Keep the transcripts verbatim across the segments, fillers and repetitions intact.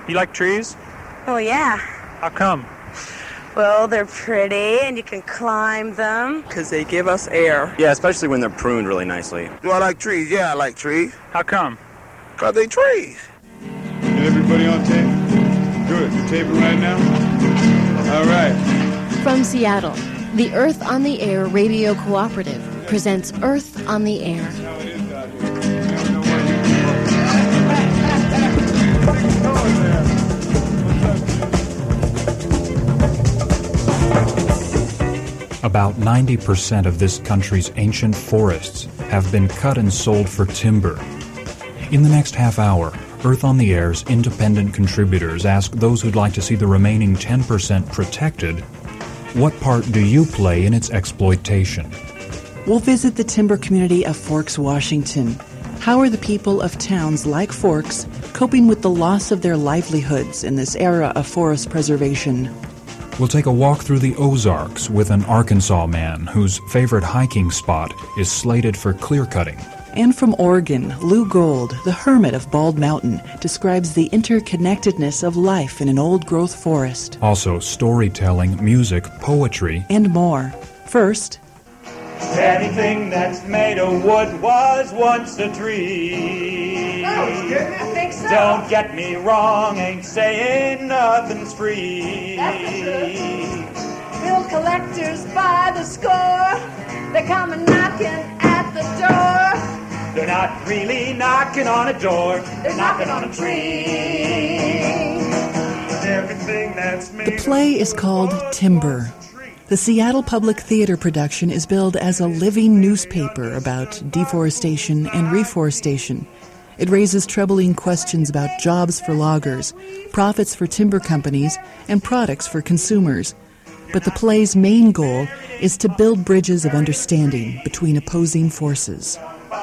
You like trees? Oh, yeah. How come? Well, they're pretty, and you can climb them. Because they give us air. Yeah, especially when they're pruned really nicely. Do I like trees? Yeah, I like trees. How come? Because they trees. Is everybody on tape? Good. You're taping right now? All right. From Seattle, the Earth on the Air Radio Cooperative presents Earth on the Air. About ninety percent of this country's ancient forests have been cut and sold for timber. In the next half hour, Earth on the Air's independent contributors ask those who'd like to see the remaining ten percent protected, what part do you play in its exploitation? We'll visit the timber community of Forks, Washington. How are the people of towns like Forks coping with the loss of their livelihoods in this era of forest preservation? We'll take a walk through the Ozarks with an Arkansas man whose favorite hiking spot is slated for clear-cutting. And from Oregon, Lou Gold, the hermit of Bald Mountain, describes the interconnectedness of life in an old-growth forest. Also, storytelling, music, poetry, and more. First, anything that's made of wood was once a tree. Oh, I think so. Don't get me wrong, ain't saying nothing's free. That's the truth. Bill collectors by the score. They come a knocking at the door. They're not really knocking on a door. They're knocking on a tree. Everything that's made the play is called Timber. The Seattle Public Theater production is billed as a living newspaper about deforestation and reforestation. It raises troubling questions about jobs for loggers, profits for timber companies, and products for consumers. But the play's main goal is to build bridges of understanding between opposing forces.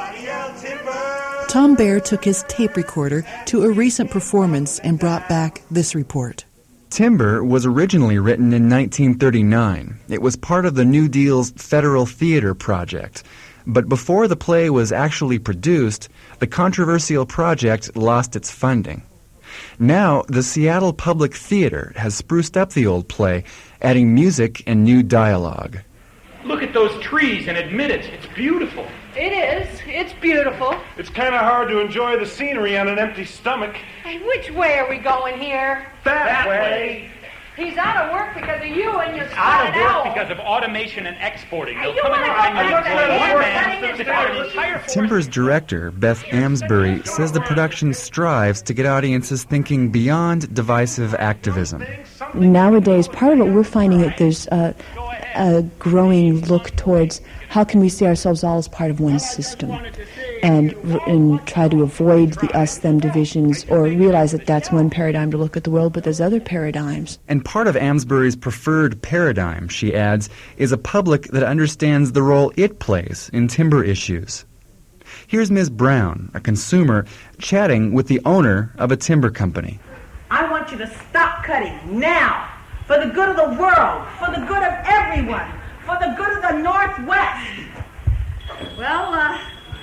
Tom Baer took his tape recorder to a recent performance and brought back this report. Timber was originally written in nineteen thirty-nine. It was part of the New Deal's Federal Theater Project. But before the play was actually produced, the controversial project lost its funding. Now, the Seattle Public Theater has spruced up the old play, adding music and new dialogue. Look at those trees and admit it. It's beautiful. It is. It's beautiful. It's kind of hard to enjoy the scenery on an empty stomach. Hey, which way are we going here? That, that way. way. He's out of work because of you and your out of work owl. because of automation and exporting. Hey, They'll you come wanna and go retire. Timber's director, Beth Amsbury, says the production strives to get audiences thinking beyond divisive activism. Nowadays, part of what we're finding is there's a, a growing look towards how can we see ourselves all as part of one system, and, and try to avoid the us-them divisions, or realize that that's one paradigm to look at the world, but there's other paradigms. And part of Amsbury's preferred paradigm, she adds, is a public that understands the role it plays in timber issues. Here's Miz Brown, a consumer, chatting with the owner of a timber company. I want you to stop cutting now, for the good of the world, for the good of everyone, for the good of the Northwest. Well, uh,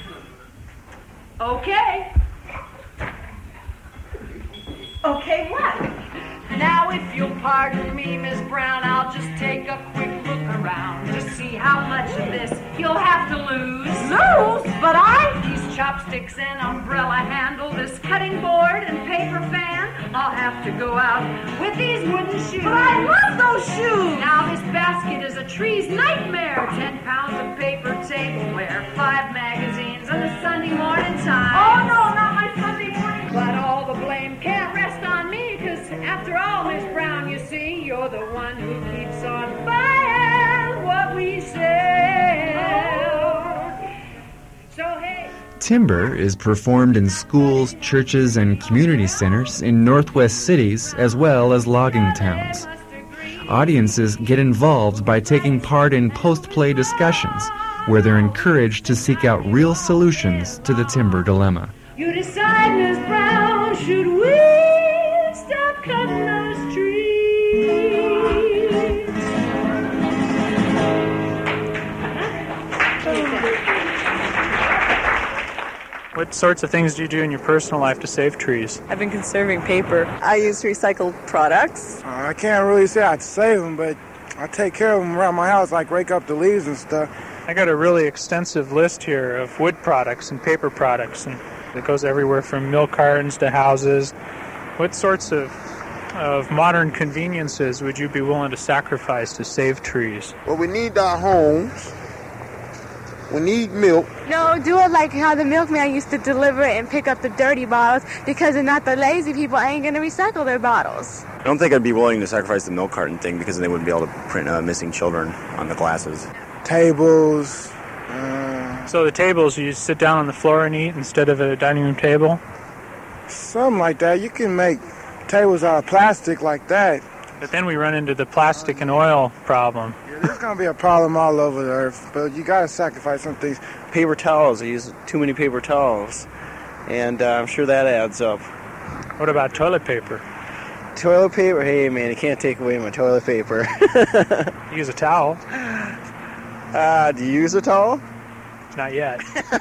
okay. Okay, what? Now, if you'll pardon me, Miss Brown, I'll just take a quick look around to see how much of this you'll have to lose. Lose? But I... These chopsticks and umbrella handle, this cutting board and paper fan, I'll have to go out with these wooden shoes. But I love those shoes! Now, this basket is a tree's nightmare. Ten pounds of paper tableware, five magazines, and the Sunday morning Times. Oh, no, not my Sunday morning. But all the blame can't rest on me, because after all, Miss Brown, you see, you're the one who keeps on buying what we sell. So, hey. Timber is performed in schools, churches, and community centers in Northwest cities as well as logging towns. Audiences get involved by taking part in post-play discussions where they're encouraged to seek out real solutions to the timber dilemma. You decide, Miss Brown, should we stop cutting those trees? What sorts of things do you do in your personal life to save trees? I've been conserving paper. I use recycled products. Uh, I can't really say I save them, but I take care of them around my house, like rake up the leaves and stuff. I got a really extensive list here of wood products and paper products, and it goes everywhere from milk cartons to houses. What sorts of of modern conveniences would you be willing to sacrifice to save trees? Well, we need our homes. We need milk. No, do it like how the milkman used to deliver it and pick up the dirty bottles, because if not, the lazy people ain't going to recycle their bottles. I don't think I'd be willing to sacrifice the milk carton thing because they wouldn't be able to print uh, missing children on the glasses. Tables. Uh, so the tables, you sit down on the floor and eat instead of at a dining room table? Something like that. You can make tables out of plastic like that. But then we run into the plastic and oil problem. Yeah, there's going to be a problem all over the earth, but you got to sacrifice some things. Paper towels. I use too many paper towels, and uh, I'm sure that adds up. What about toilet paper? Toilet paper? Hey, man, you can't take away my toilet paper. Use a towel. Uh, do you use a towel? Not yet.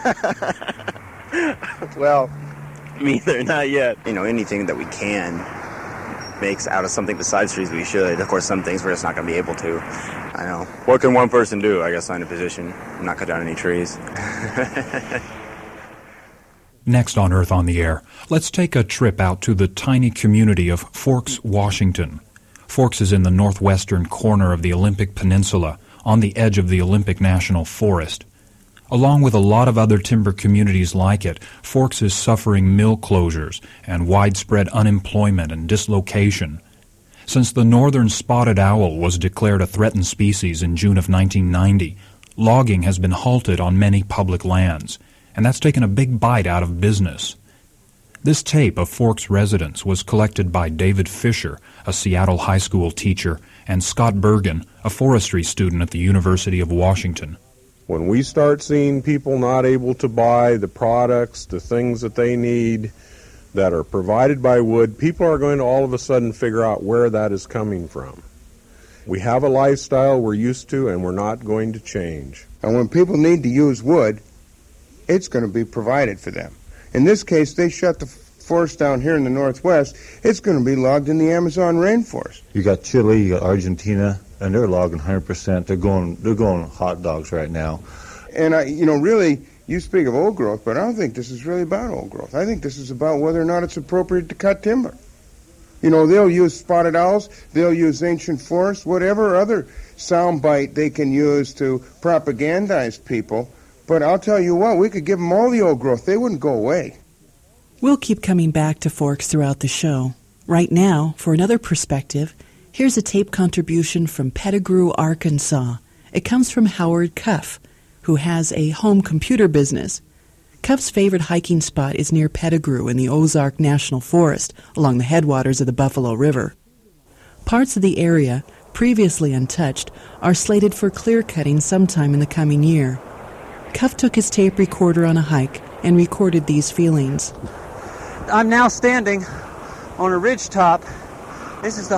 Well, me either, not yet. You know, anything that we can makes out of something besides trees, we should. Of course, some things we're just not going to be able to. I know. What can one person do? I guess sign a petition, not cut down any trees. Next on Earth on the Air, let's take a trip out to the tiny community of Forks, Washington. Forks is in the northwestern corner of the Olympic Peninsula, on the edge of the Olympic National Forest. Along with a lot of other timber communities like it, Forks is suffering mill closures and widespread unemployment and dislocation. Since the northern spotted owl was declared a threatened species in June of nineteen ninety, logging has been halted on many public lands, and that's taken a big bite out of business. This tape of Forks residents was collected by David Fisher, a Seattle high school teacher, and Scott Bergen, a forestry student at the University of Washington. When we start seeing people not able to buy the products, the things that they need that are provided by wood, people are going to all of a sudden figure out where that is coming from. We have a lifestyle we're used to, and we're not going to change. And when people need to use wood, it's going to be provided for them. In this case, they shut the forest down here in the northwest. It's going to be logged in the Amazon rainforest. You got Chile, you got Argentina, and they're logging one hundred percent. They're going, they're going hot dogs right now. And, I, you know, really, you speak of old growth, but I don't think this is really about old growth. I think this is about whether or not it's appropriate to cut timber. You know, they'll use spotted owls, they'll use ancient forests, whatever other soundbite they can use to propagandize people. But I'll tell you what, we could give them all the old growth. They wouldn't go away. We'll keep coming back to Forks throughout the show. Right now, for another perspective, here's a tape contribution from Pettigrew, Arkansas. It comes from Howard Cuff, who has a home computer business. Cuff's favorite hiking spot is near Pettigrew in the Ozark National Forest, along the headwaters of the Buffalo River. Parts of the area, previously untouched, are slated for clear-cutting sometime in the coming year. Cuff took his tape recorder on a hike and recorded these feelings. I'm now standing on a ridge top. This is the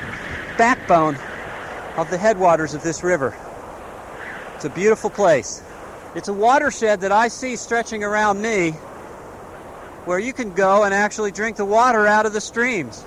backbone of the headwaters of this river. It's a beautiful place. It's a watershed that I see stretching around me where you can go and actually drink the water out of the streams.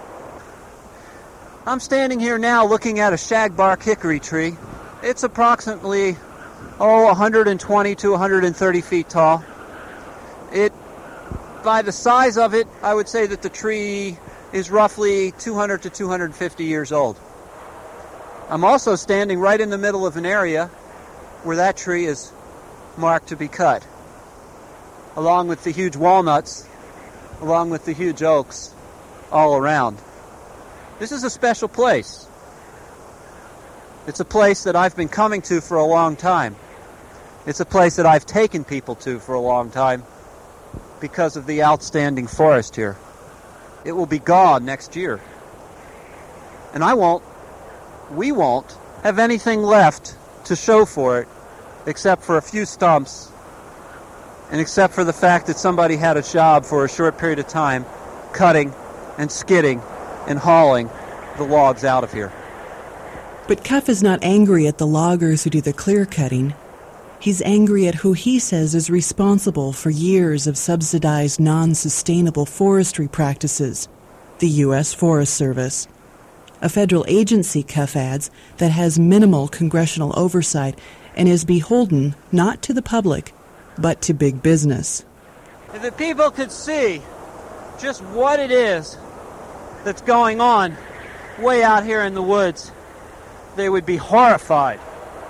I'm standing here now looking at a shagbark hickory tree. It's approximately, oh, one hundred twenty to one hundred thirty feet tall. It, by the size of it, I would say that the tree is roughly two hundred to two hundred fifty years old. I'm also standing right in the middle of an area where that tree is marked to be cut, along with the huge walnuts, along with the huge oaks all around. This is a special place. It's a place that I've been coming to for a long time. It's a place that I've taken people to for a long time because of the outstanding forest here. It will be gone next year. And I won't, we won't, have anything left to show for it except for a few stumps and except for the fact that somebody had a job for a short period of time cutting and skidding and hauling the logs out of here. But Cuff is not angry at the loggers who do the clear cutting. He's angry at who he says is responsible for years of subsidized, non-sustainable forestry practices, the U S Forest Service. A federal agency, Cuff adds, that has minimal congressional oversight and is beholden not to the public, but to big business. If the people could see just what it is that's going on way out here in the woods, they would be horrified.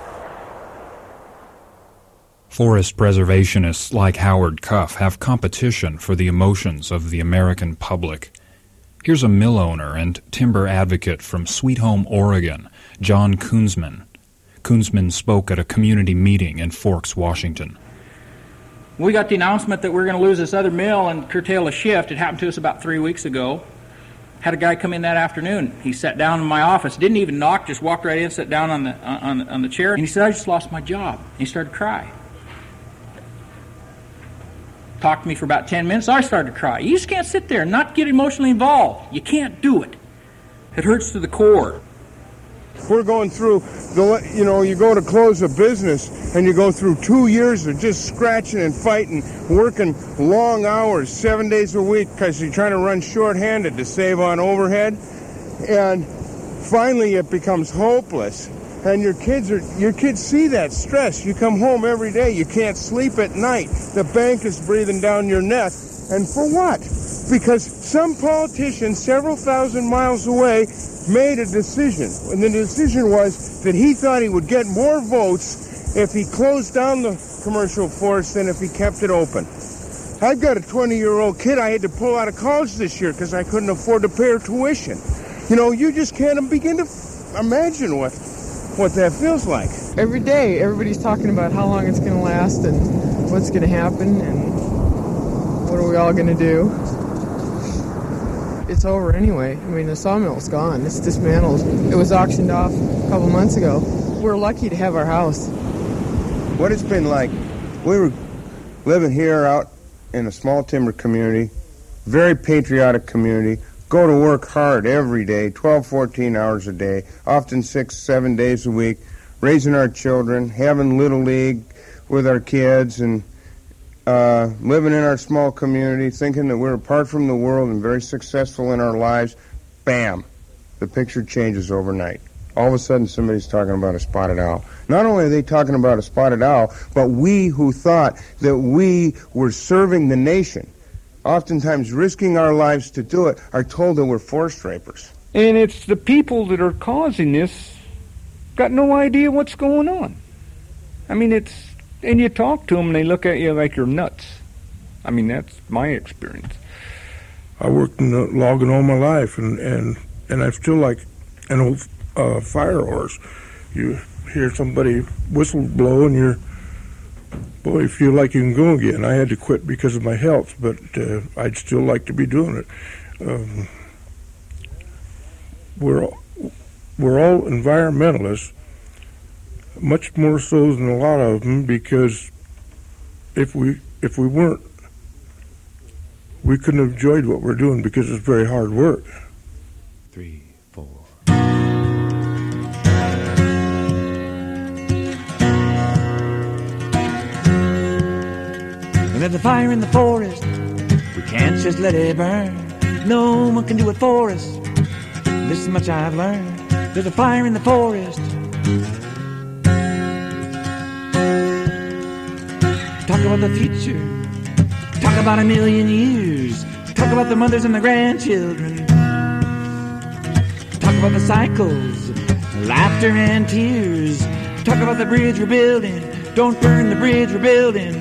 Forest preservationists like Howard Cuff have competition for the emotions of the American public. Here's a mill owner and timber advocate from Sweet Home, Oregon, John Kunzman. Kunzman spoke at a community meeting in Forks, Washington. We got the announcement that we're going to lose this other mill and curtail a shift. It happened to us about three weeks ago. Had a guy come in that afternoon. He sat down in my office, didn't even knock, just walked right in, sat down on the on, on the chair, and he said, "I just lost my job." And he started to cry. Talked to me for about ten minutes. I started to cry. You just can't sit there and not get emotionally involved. You can't do it. It hurts to the core. We're going through, the, you know, you go to close a business and you go through two years of just scratching and fighting, working long hours, seven days a week because you're trying to run short-handed to save on overhead. And finally it becomes hopeless. And your kids are your kids see that stress. You come home every day, you can't sleep at night. The bank is breathing down your neck. And for what? Because some politician several thousand miles away made a decision. And the decision was that he thought he would get more votes if he closed down the commercial forest than if he kept it open. I've got a twenty-year-old kid I had to pull out of college this year because I couldn't afford to pay her tuition. You know, you just can't begin to imagine what what that feels like. Every day, everybody's talking about how long it's going to last and what's going to happen and what are we all going to do. It's over anyway. I mean, the sawmill's gone. It's dismantled. It was auctioned off a couple months ago. We're lucky to have our house. What it's been like, we were living here out in a small timber community, very patriotic community, go to work hard every day, twelve, fourteen hours a day, often six, seven days a week, raising our children, having Little League with our kids, and uh, living in our small community, thinking that we're apart from the world and very successful in our lives. Bam! The picture changes overnight. All of a sudden, somebody's talking about a spotted owl. Not only are they talking about a spotted owl, but we who thought that we were serving the nation, oftentimes risking our lives to do it, are told that we're forest rapers. And it's the people that are causing this got no idea what's going on. I mean, it's, and you talk to them and they look at you like you're nuts. I mean, that's my experience. I worked in the logging all my life, and, and, and I feel like an old uh, fire horse. You hear somebody whistle blow and you're, boy, you feel like you can go again. I had to quit because of my health, but uh, I'd still like to be doing it. Um, we're all, we're all environmentalists, much more so than a lot of them, because if we if we weren't, we couldn't have enjoyed what we're doing because it's very hard work. Three, four. When there's a fire in the forest, we can't just let it burn. No one can do it for us. This much I've learned. There's a fire in the forest. Talk about the future. Talk about a million years. Talk about the mothers and the grandchildren. Talk about the cycles, laughter and tears. Talk about the bridge we're building. Don't burn the bridge we're building.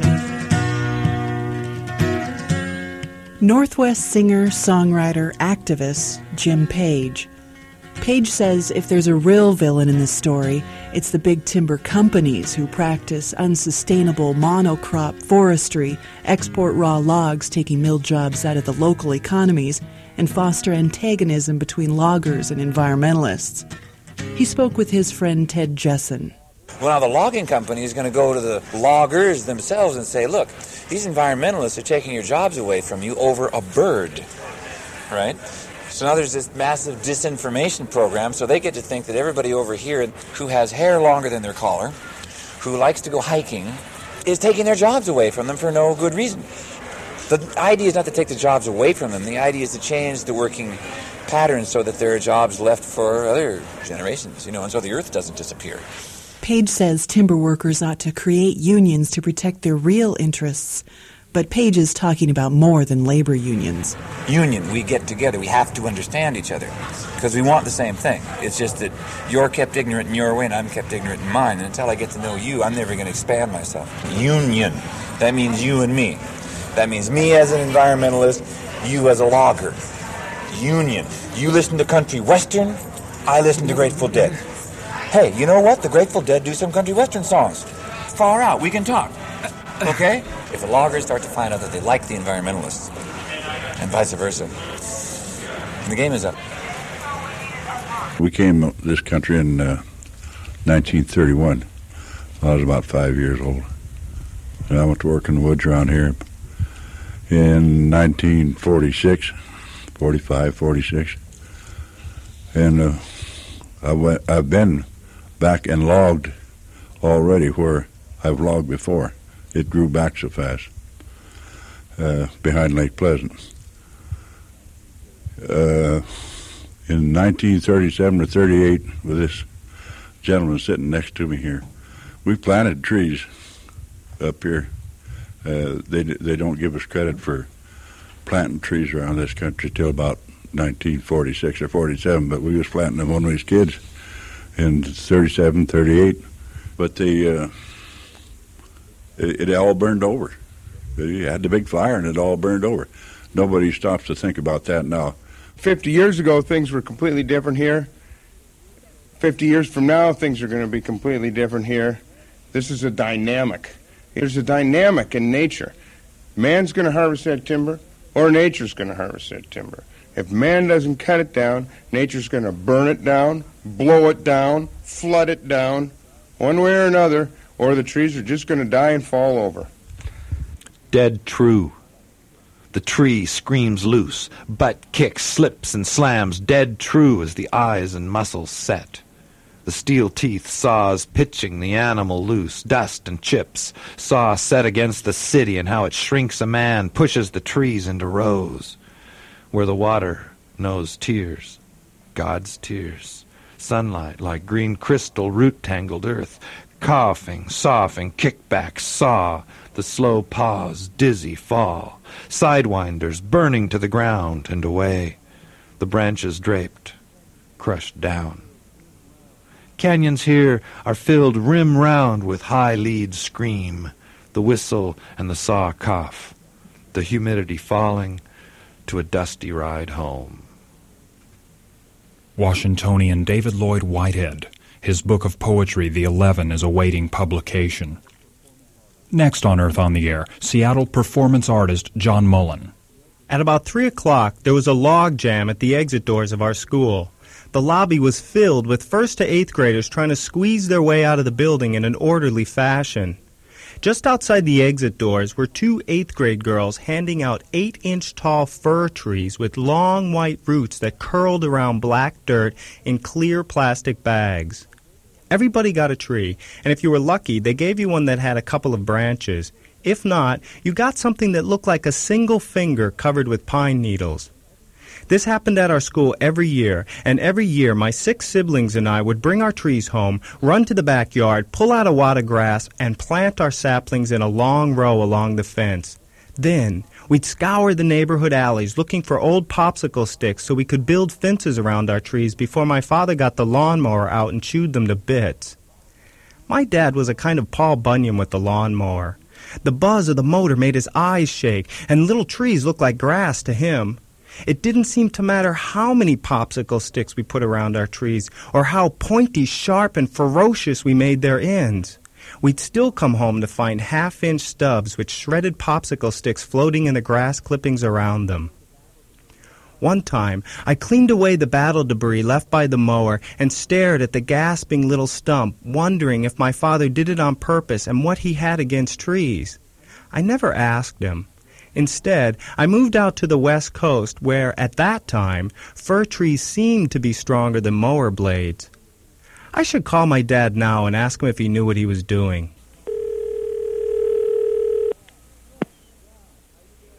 Northwest singer, songwriter, activist Jim Page. Page says if there's a real villain in this story, it's the big timber companies who practice unsustainable monocrop forestry, export raw logs, taking mill jobs out of the local economies, and foster antagonism between loggers and environmentalists. He spoke with his friend Ted Jessen. Well, now the logging company is going to go to the loggers themselves and say, look, these environmentalists are taking your jobs away from you over a bird, right? So now there's this massive disinformation program, so they get to think that everybody over here who has hair longer than their collar, who likes to go hiking is taking their jobs away from them for no good reason. The idea is not to take the jobs away from them. The idea is to change the working patterns so that there are jobs left for other generations, you know, and so the earth doesn't disappear. Page says timber workers ought to create unions to protect their real interests. But Page is talking about more than labor unions. Union, we get together. We have to understand each other because we want the same thing. It's just that you're kept ignorant in your way and I'm kept ignorant in mine. And until I get to know you, I'm never going to expand myself. Union. That means you and me. That means me as an environmentalist, you as a logger. Union. You listen to country western, I listen to Grateful Dead. Hey, you know what? The Grateful Dead do some country western songs. Far out. We can talk. Okay? If the loggers start to find out that they like the environmentalists, and vice versa, the game is up. We came to this country in uh, nineteen thirty-one. I was about five years old. And I went to work in the woods around here in nineteen forty-six, forty-five, forty-six. And uh, I went, I've been back and logged already where I've logged before. It grew back so fast uh, behind Lake Pleasant. Uh, in nineteen thirty-seven or thirty-eight, with this gentleman sitting next to me here, we planted trees up here. Uh, they they don't give us credit for planting trees around this country till about nineteen forty-six or forty-seven, but we was planting them when we was kids in thirty-seven, thirty-eight. But they, uh, it, it all burned over. You had the big fire and it all burned over. Nobody stops to think about that now. Fifty years ago, things were completely different here. Fifty years from now, things are going to be completely different here. This is a dynamic. There's a dynamic in nature. Man's going to harvest that timber, or nature's going to harvest that timber. If man doesn't cut it down, nature's going to burn it down, blow it down, flood it down, one way or another, or the trees are just going to die and fall over. Dead true. The tree screams loose, butt kicks, slips and slams, dead true as the eyes and muscles set. The steel teeth saws pitching the animal loose, dust and chips, saw set against the city and how it shrinks a man, pushes the trees into rows. Where the water knows tears, God's tears, sunlight like green crystal root-tangled earth, coughing, soughing, kickback, saw, the slow pause, dizzy fall, sidewinders burning to the ground and away, the branches draped, crushed down. Canyons here are filled rim round with high lead scream, the whistle and the saw cough, the humidity falling to a dusty ride home. Washingtonian David Lloyd Whitehead. His book of poetry, The Eleven, is awaiting publication. Next on Earth on the Air, Seattle performance artist John Mullen. At about three o'clock, there was a log jam at the exit doors of our school. The lobby was filled with first to eighth graders trying to squeeze their way out of the building in an orderly fashion. Just outside the exit doors were two eighth grade girls handing out eight-inch tall fir trees with long white roots that curled around black dirt in clear plastic bags. Everybody got a tree, and if you were lucky, they gave you one that had a couple of branches. If not, you got something that looked like a single finger covered with pine needles. This happened at our school every year, and every year my six siblings and I would bring our trees home, run to the backyard, pull out a wad of grass, and plant our saplings in a long row along the fence. Then we'd scour the neighborhood alleys looking for old popsicle sticks so we could build fences around our trees before my father got the lawnmower out and chewed them to bits. My dad was a kind of Paul Bunyan with the lawnmower. The buzz of the motor made his eyes shake, and little trees looked like grass to him. It didn't seem to matter how many popsicle sticks we put around our trees or how pointy, sharp, and ferocious we made their ends. We'd still come home to find half-inch stubs with shredded popsicle sticks floating in the grass clippings around them. One time, I cleaned away the battle debris left by the mower and stared at the gasping little stump, wondering if my father did it on purpose and what he had against trees. I never asked him. Instead, I moved out to the west coast where, at that time, fir trees seemed to be stronger than mower blades. I should call my dad now and ask him if he knew what he was doing.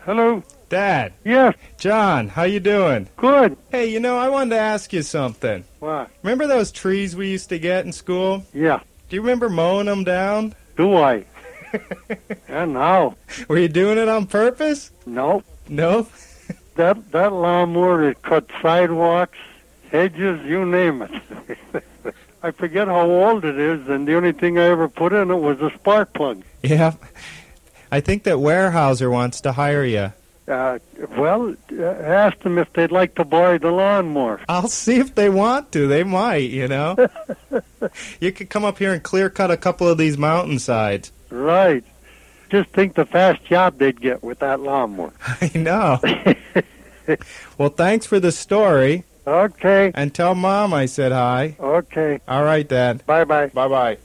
Hello. Dad. Yes. John, how you doing? Good. Hey, you know, I wanted to ask you something. What? Remember those trees we used to get in school? Yeah. Do you remember mowing them down? Do I? And how? Were you doing it on purpose? No. No? That that lawnmower that cut sidewalks, hedges, you name it. I forget how old it is, and the only thing I ever put in it was a spark plug. Yeah. I think that Weyerhaeuser wants to hire you. Uh, well, uh, ask them if they'd like to buy the lawnmower. I'll see if they want to. They might, you know. You could come up here and clear cut a couple of these mountainsides. Right. Just think the fast job they'd get with that lawnmower. I know. Well, thanks for the story. Okay. And tell Mom I said hi. Okay. All right, Dad. Bye-bye. Bye-bye.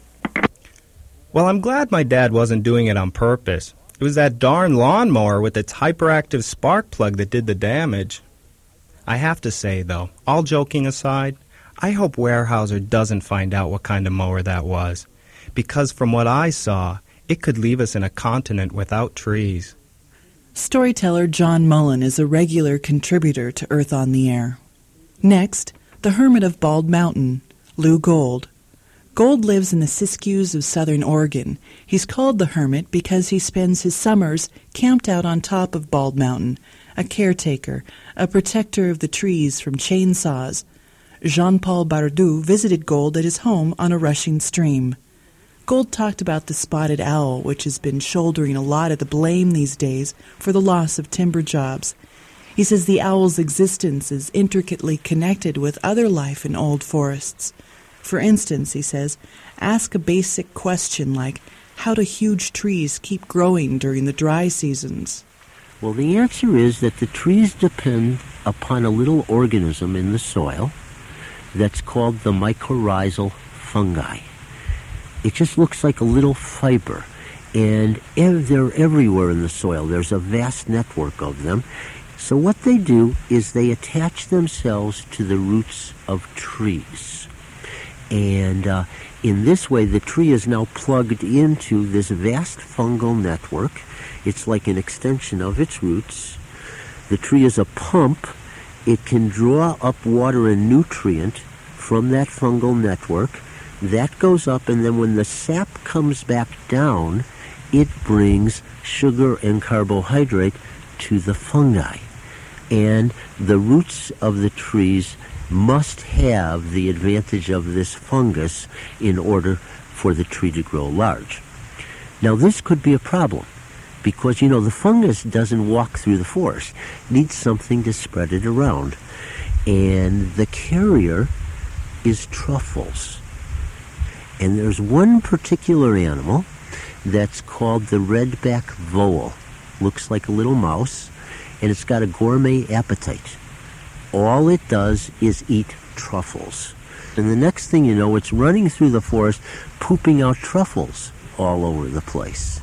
Well, I'm glad my dad wasn't doing it on purpose. It was that darn lawnmower with its hyperactive spark plug that did the damage. I have to say, though, all joking aside, I hope Weyerhaeuser doesn't find out what kind of mower that was. Because from what I saw, it could leave us in a continent without trees. Storyteller John Mullen is a regular contributor to Earth on the Air. Next, the hermit of Bald Mountain, Lou Gold. Gold lives in the Siskiyous of southern Oregon. He's called the hermit because he spends his summers camped out on top of Bald Mountain, a caretaker, a protector of the trees from chainsaws. Jean-Paul Bardou visited Gold at his home on a rushing stream. Gold talked about the spotted owl, which has been shouldering a lot of the blame these days for the loss of timber jobs. He says the owl's existence is intricately connected with other life in old forests. For instance, he says, ask a basic question like, how do huge trees keep growing during the dry seasons? Well, the answer is that the trees depend upon a little organism in the soil that's called the mycorrhizal fungi. It just looks like a little fiber, and ev- they're everywhere in the soil. There's a vast network of them. So what they do is they attach themselves to the roots of trees. And uh, in this way, the tree is now plugged into this vast fungal network. It's like an extension of its roots. The tree is a pump. It can draw up water and nutrient from that fungal network. That goes up, and then when the sap comes back down, it brings sugar and carbohydrate to the fungi. And the roots of the trees must have the advantage of this fungus in order for the tree to grow large. Now, this could be a problem because, you know, the fungus doesn't walk through the forest. It needs something to spread it around. And the carrier is truffles. And there's one particular animal that's called the redback vole. Looks like a little mouse, and it's got a gourmet appetite. All it does is eat truffles. And the next thing you know, it's running through the forest, pooping out truffles all over the place.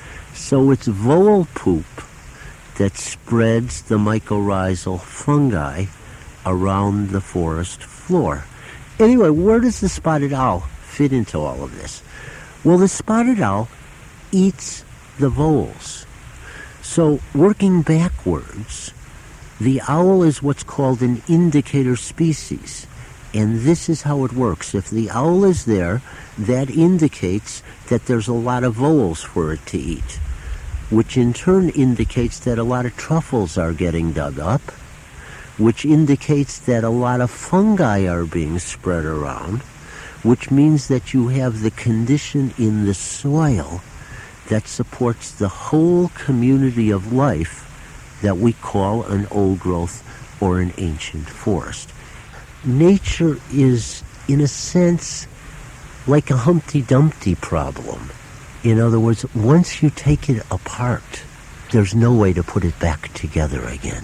So it's vole poop that spreads the mycorrhizal fungi around the forest floor. Anyway, where does the spotted owl fit into all of this? Well, the spotted owl eats the voles. So, working backwards, the owl is what's called an indicator species. And this is how it works. If the owl is there, that indicates that there's a lot of voles for it to eat, which in turn indicates that a lot of truffles are getting dug up, which indicates that a lot of fungi are being spread around, which means that you have the condition in the soil that supports the whole community of life that we call an old growth or an ancient forest. Nature is, in a sense, like a Humpty Dumpty problem. In other words, once you take it apart, there's no way to put it back together again.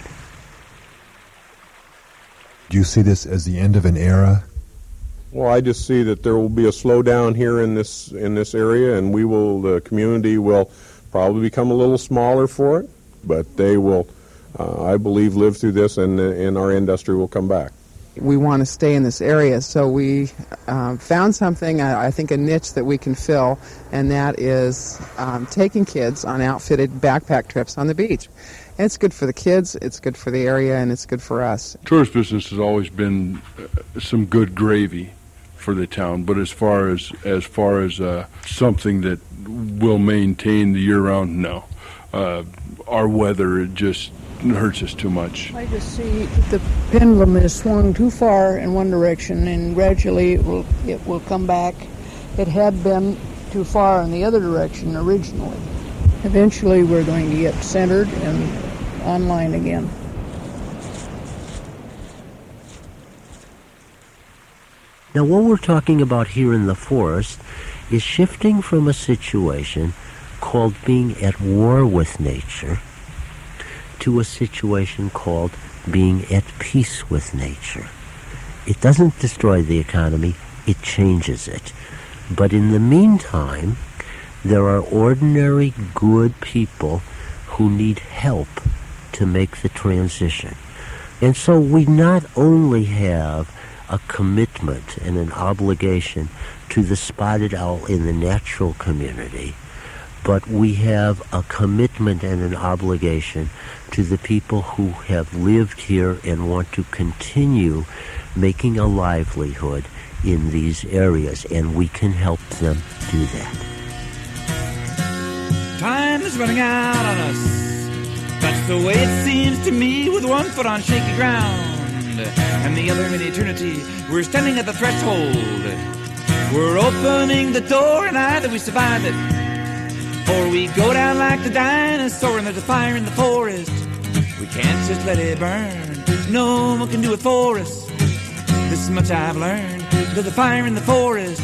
Do you see this as the end of an era? Well, I just see that there will be a slowdown here in this in this area, and we will, the community will probably become a little smaller for it, but they will, uh, I believe, live through this, and and our industry will come back. We want to stay in this area, so we uh, found something, I think a niche that we can fill, and that is um, taking kids on outfitted backpack trips on the beach. And it's good for the kids, it's good for the area, and it's good for us. Tourist business has always been uh, some good gravy for the town, but as far as as far as uh, something that will maintain the year-round, no. Uh, our weather, it just hurts us too much. I just see the pendulum has swung too far in one direction, and gradually it will it will come back. It had been too far in the other direction originally. Eventually we're going to get centered and online again. Now, what we're talking about here in the forest is shifting from a situation called being at war with nature to a situation called being at peace with nature. It doesn't destroy the economy, it changes it. But in the meantime, there are ordinary good people who need help to make the transition. And so we not only have a commitment and an obligation to the spotted owl in the natural community, but we have a commitment and an obligation to the people who have lived here and want to continue making a livelihood in these areas, and we can help them do that. Time is running out on us. That's the way it seems to me, with one foot on shaky ground and the other in eternity. We're standing at the threshold. We're opening the door, and either we survive it or we go down like the dinosaur, and there's a fire in the forest. We can't just let it burn. No one can do it for us. This is much I've learned. There's a fire in the forest.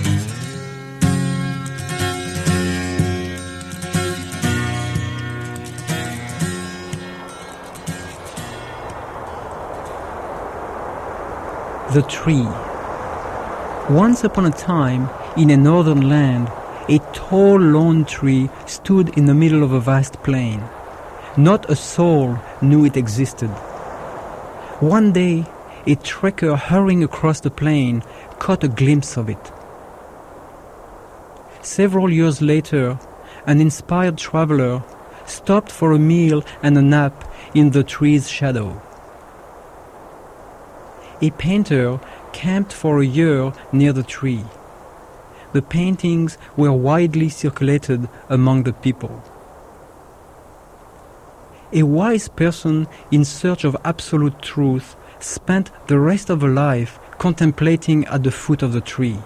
The tree. Once upon a time, in a northern land, a tall lone tree stood in the middle of a vast plain. Not a soul knew it existed. One day, a trekker hurrying across the plain caught a glimpse of it. Several years later, an inspired traveler stopped for a meal and a nap in the tree's shadow. A painter camped for a year near the tree. The paintings were widely circulated among the people. A wise person in search of absolute truth spent the rest of her life contemplating at the foot of the tree.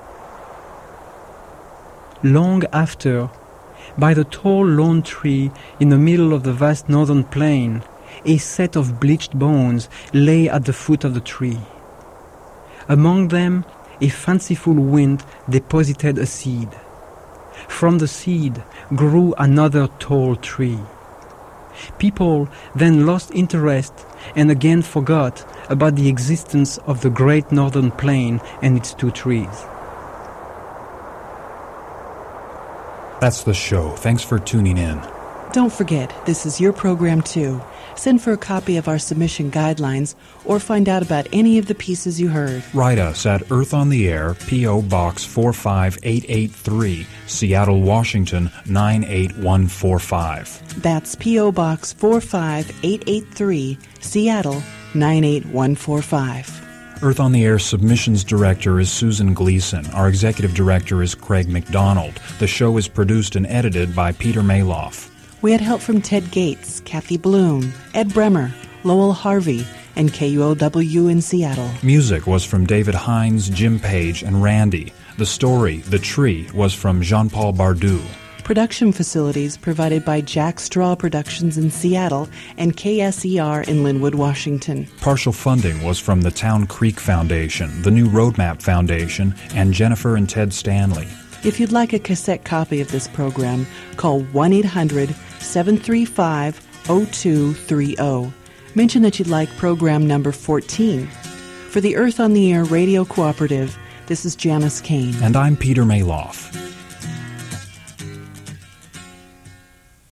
Long after, by the tall lone tree in the middle of the vast northern plain, a set of bleached bones lay at the foot of the tree. Among them, a fanciful wind deposited a seed. From the seed grew another tall tree. People then lost interest and again forgot about the existence of the great northern plain and its two trees. That's the show. Thanks for tuning in. Don't forget, this is your program too. Send for a copy of our submission guidelines or find out about any of the pieces you heard. Write us at Earth on the Air, P O. Box four five eight eight three, Seattle, Washington nine eight one four five. That's P O. Box four five eight eight three, Seattle nine eight one four five. Earth on the Air submissions director is Susan Gleason. Our executive director is Craig McDonald. The show is produced and edited by Peter Maloff. We had help from Ted Gates, Kathy Bloom, Ed Bremer, Lowell Harvey, and K U O W in Seattle. Music was from David Hines, Jim Page, and Randy. The story, The Tree, was from Jean-Paul Bardou. Production facilities provided by Jack Straw Productions in Seattle and K S E R in Linwood, Washington. Partial funding was from the Town Creek Foundation, the New Roadmap Foundation, and Jennifer and Ted Stanley. If you'd like a cassette copy of this program, call one eight hundred seven three five oh two three oh. Mention that you'd like program number fourteen. For the Earth on the Air Radio Cooperative, this is Janice Kane. And I'm Peter Maloff.